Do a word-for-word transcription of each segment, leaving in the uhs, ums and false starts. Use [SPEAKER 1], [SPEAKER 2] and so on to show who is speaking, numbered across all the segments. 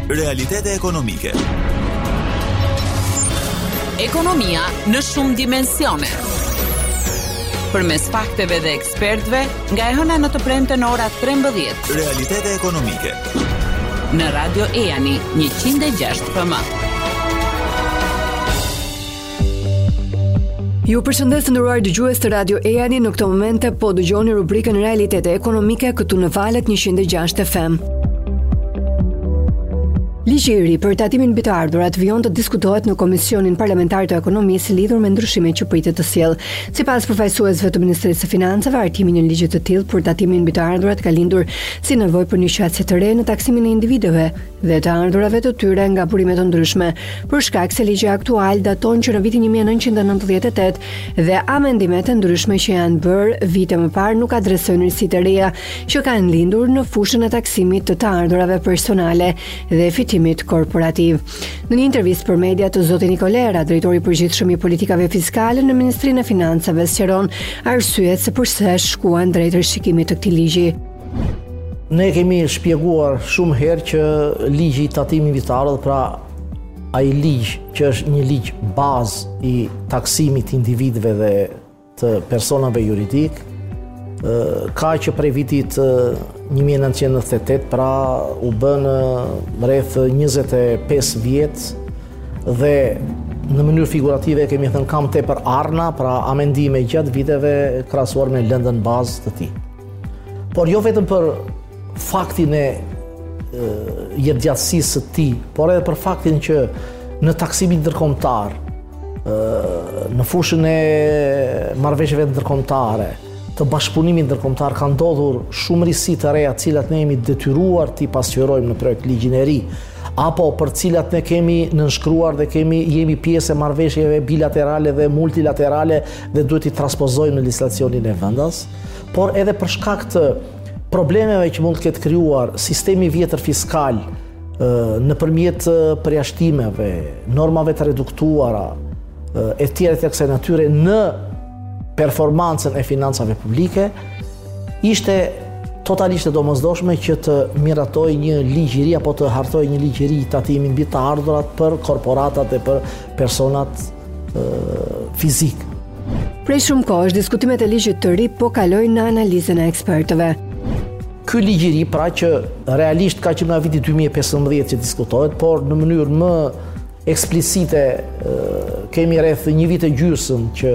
[SPEAKER 1] Realitete ekonomike.
[SPEAKER 2] Ekonomia në shumë dimensione. Përmes fakteve dhe ekspertëve, nga e hëna në të premte në ora trembëdhjetë.
[SPEAKER 1] Realitete ekonomike.
[SPEAKER 2] Në Radio Eani njëqind e gjashtë F M.
[SPEAKER 3] Ju përshëndes të nderuar dëgjues të Radio Eani, në këto momente po dëgjoni rubrikën Realitete ekonomike këtu në valët njëqind e gjashtë F M. Ligji i ri për tatimin mbi të ardhurat vijon të diskutohet në Komisionin Parlamentar të Ekonomisë lidhur me ndryshimet që pritet të sjellë. Sipas përfaqësuesve të Ministrisë së Financave, hartimi i një ligji të tillë për tatimin mbi të ardhurat ka lindur si nevojë për një shqetësie të re në taksimin e individëve dhe të ardhurave të tyre nga burime të ndryshme, për shkak se ligji aktual daton që në vitin një mijë e nëntëqind e nëntëdhjetë e tetë dhe amendimet e ndryshme që janë bërë vite më parë nuk adresojnë risitë e reja që kanë lindur në fushën e taksimit të të ardhurave personale dhe fitimit korporativ. Në një intervistë për media të zoti Nikolera, drejtori i përgjithshëm i politikave fiskale në Ministrinë e Financave, sqaron arsyet se pse shkuan drejt rishikimit të këtij ligji.
[SPEAKER 4] Ne kemi shpjeguar shumë herë që ligji i tatimit mbi të ardhurat, pra ai ligj që është një ligj bazë i taksimit të individëve dhe të personave juridik, ka që prej vitit një mijë e nëntëqind e nëntëdhjetë e tetë, pra u bën rreth njëzet e pesë vjet dhe në mënyrë figurative kemi thënë kam tepër arna, pra amendime gjatë viteve krahasuar me lëndën bazë të tij. Por jo vetëm për faktin e jetëgjatësisë së tij, por edhe për faktin që në taksimin ndërkombëtar, në fushën e marrëveshjeve ndërkombëtare, të bashkëpunimit ndërkombëtar ka ndodhur shumë risi të reja, të cilat ne jemi detyruar t'i pasqyrojmë në projekt ligjin e ri, apo për cilat ne kemi nënshkruar dhe kemi jemi pjesë e marrëveshjeve bilaterale dhe multilaterale dhe duhet t'i transpozojmë në legjislacionin e vendas, por edhe për shkak të problemeve që mund të ketë krijuar sistemi vjetër fiskal nëpërmjet përjashtimeve, normave të reduktuara e tjera të kësaj natyre në performancën e financave publike, ishte totalisht e domosdoshme që të miratoj një ligj i ri apo të hartoj një ligj i ri tatimin mbi të ardhurat për korporatat dhe për personat e, fizik.
[SPEAKER 3] Prej shumë kohësh diskutimet e ligjit të ri po kalojnë në analizën e ekspertëve.
[SPEAKER 4] Ky ligj i ri pra që realisht ka që nga viti dy mijë e pesëmbëdhjetë që diskutohet, por në mënyrë më eksplicite e, kemi rreth një vit e gjysmë që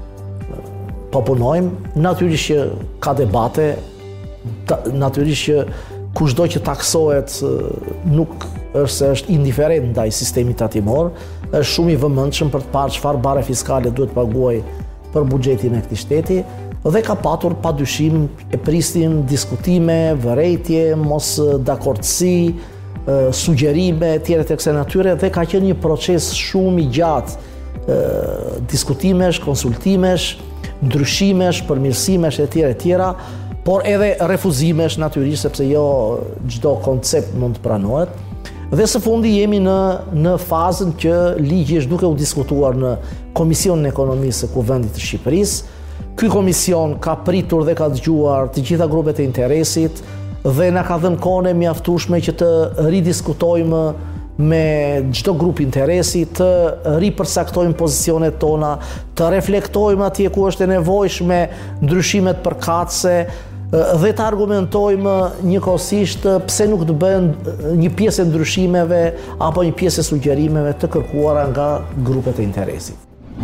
[SPEAKER 4] po punojmë, natyrisht që ka debate, natyrisht që kushdo që taksohet nuk është se është indiferent ndaj sistemit tatimor, është shumë i vëmendshëm për të parë çfarë bare fiskale duhet paguaj për buxhetin e këtij shteti dhe ka patur padyshim e pristin diskutime, vërejtje, mos dakordsi, sugjerime tjera të kësaj natyre dhe ka qenë një proces shumë i gjatë diskutimesh, konsultimesh, ndryshimesh, përmirësimesh e tjera e tjera, por edhe refuzimesh natyrisht sepse jo çdo koncept mund të pranohet. Dhe së fundi jemi në në fazën që ligji është duke u diskutuar në Komisionin e Ekonomisë së Kuvendit të Shqipërisë. Ky komision ka pritur dhe ka dëgjuar të gjitha grupet e interesit dhe na ka dhënë kohën e mjaftueshme që të ridiskutojmë me çdo grup interesi, të ripërcaktojmë pozicionet tona, të reflektojmë atje ku është e nevojshme ndryshimet përkatëse dhe të argumentojmë njëkohësisht pse nuk të bëhen një pjesë e ndryshimeve apo një pjesë e sugjerimeve të kërkuara nga grupet e interesit.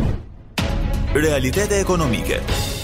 [SPEAKER 1] Realitete ekonomike.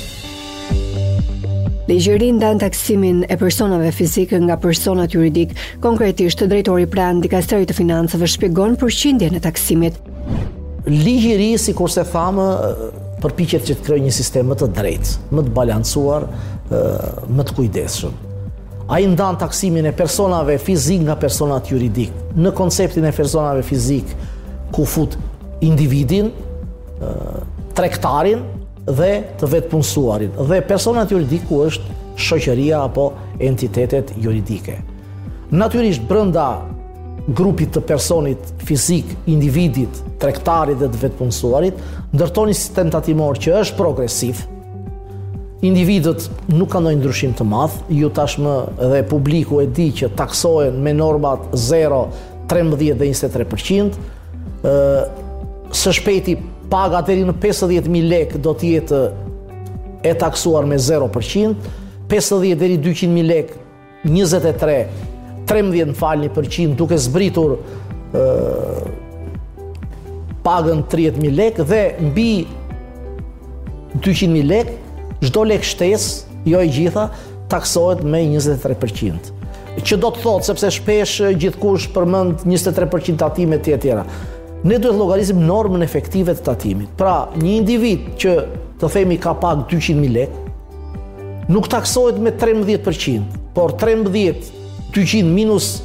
[SPEAKER 3] Ligji i ri ndan taksimin e personave fizike nga personat juridik. Konkretisht, drejtori pranë Dikasterit të Financave shpjegon përqindjen e taksimit.
[SPEAKER 4] Ligji i ri, sikur se thamë, përpiqet që të krijojë një sistem më të drejtë, më të balancuar, më të kujdesshëm. Ai ndan taksimin e personave fizik nga personat juridik. Në konceptin e personave fizik ku fut individin, tregtarin dhe të vetë punësuarin. Dhe personat juridik ku është shoqëria apo entitetet juridike. Natyrisht brenda grupit të personit fizik, individit, tregtarit dhe të vetë punësuarit, ndërton një sistem tatimor që është progresiv. Individët nuk kanë ndonjë ndryshim të madh, ju tashmë edhe publiku e di që taksohen me normat zero trembëdhjetë dhe njëzet e tre përqind. Së shpejti paga deri në pesëdhjetë mijë lekë do të jetë e taksuar me zero përqind, pesëdhjetë deri dyqind mijë lekë njëzet e tre, trembëdhjetë në falni përqind, duke zbritur uh, pagën tridhjetë mijë lekë dhe mbi dyqind mijë lekë, çdo lek shtesë, jo e gjitha, taksohet me njëzet e tre përqind. Që do të thotë, sepse shpesh gjithkush përmend njëzet e tre përqind tatime të tjera. Ne duhet llogarisim normën efektive të tatimit. Pra, një individ që të themi ka pagë dyqind mijë lekë, nuk taksohet me trembëdhjetë përqind, por trembëdhjetë dyqind minus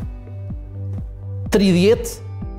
[SPEAKER 4] tridhjetë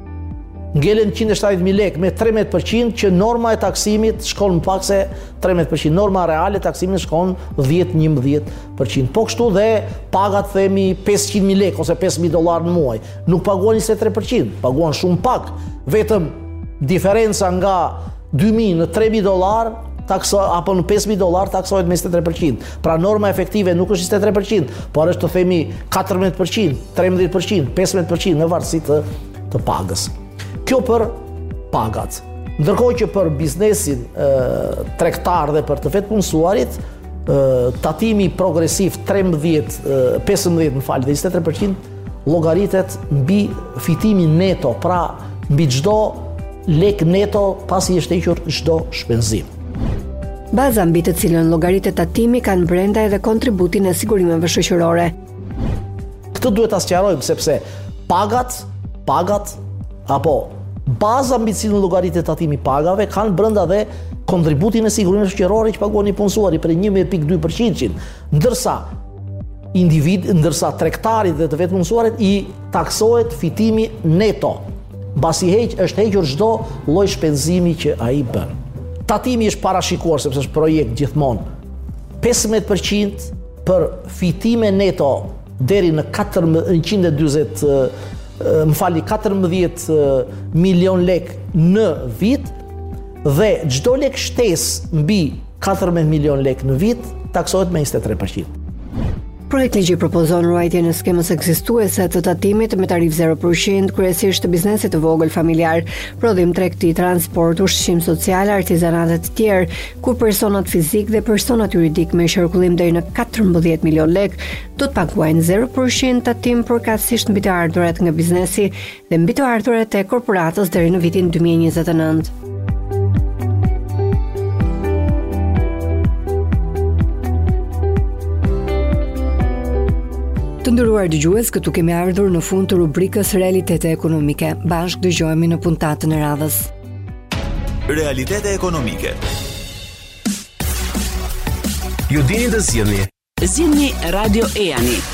[SPEAKER 4] ngelen njëqind e shtatëdhjetë mijë lekë me trembëdhjetë përqind, që norma e taksimit shkon më pak se trembëdhjetë përqind. Norma reale e taksimit shkon dhjetë njëmbëdhjetë përqind. Po kështu dhe pagat themi pesëqind mijë lekë ose pesë mijë dollar në muaj. Nuk paguan njëzet e tre përqind, paguan shumë pak. Vetëm diferenca nga dy mijë në tre mijë dollar takso, apo në pesë mijë dollar taksohet me njëzet e tre përqind. Pra norma efektive nuk është njëzet e tre përqind, por është të themi katërmbëdhjetë përqind, trembëdhjetë përqind, pesëmbëdhjetë përqind në varësi të, të pagës. Kjo për pagat. Ndërkohë që për biznesin e, tregtar dhe për të vetpunësuarit, tatimi progresiv trembëdhjetë, pesëmbëdhjetë në falë dhe njëzet e tre përqind llogaritet mbi fitimin neto, pra mbi çdo lek neto pasi është hequr çdo shpenzim.
[SPEAKER 3] Baza mbi të cilën llogaritet tatimi kanë brenda edhe kontributin e sigurimeve shoqërore.
[SPEAKER 4] Këtë duhet ta sqarojmë sepse pagat, pagat apo baza mbi të cilën llogaritet tatimi pagave kanë brenda dhe kontributin e sigurimeve shoqërore që paguani punësuari për një pikë dy përqind, ndërsa individ, ndërsa tregtarit dhe të vetpunësuarit i taksohet fitimi neto. Mbasi heq është hequr çdo lloj shpenzimi që ai bën. Tatimi është parashikuar sepse është projekt gjithmonë pesëmbëdhjetë përqind për fitime neto deri në njëqind e dyzet, më fali katërmbëdhjetë milion lek në vit dhe çdo lek shtesë mbi katërmbëdhjetë milion lek në vit taksohet me njëzet e tre përqind.
[SPEAKER 3] Projekt ligji propozon ruajtjen e skemës ekzistuese të tatimit me tarif zero përqind, kryesisht të biznesit të vogël familjar, prodhim, tregti, transport, ushqim social, artizanat e të tjerë, ku personat fizik dhe personat juridik me qarkullim deri në katërmbëdhjetë milion lek do të paguajnë zero përqind tatim përkatësisht mbi të ardhurat nga biznesi dhe mbi të ardhurat e korporatës deri në vitin dy mijë e njëzet e nëntë. Të nderuar dëgjues, këtu kemi ardhur në fund të rubrikës Realitete ekonomike. Bashkë dëgjohemi në puntatën e radhës.
[SPEAKER 1] Realitete ekonomike.
[SPEAKER 5] Ju dini të zgjidhni.
[SPEAKER 2] Zgjidhni Radio Eani.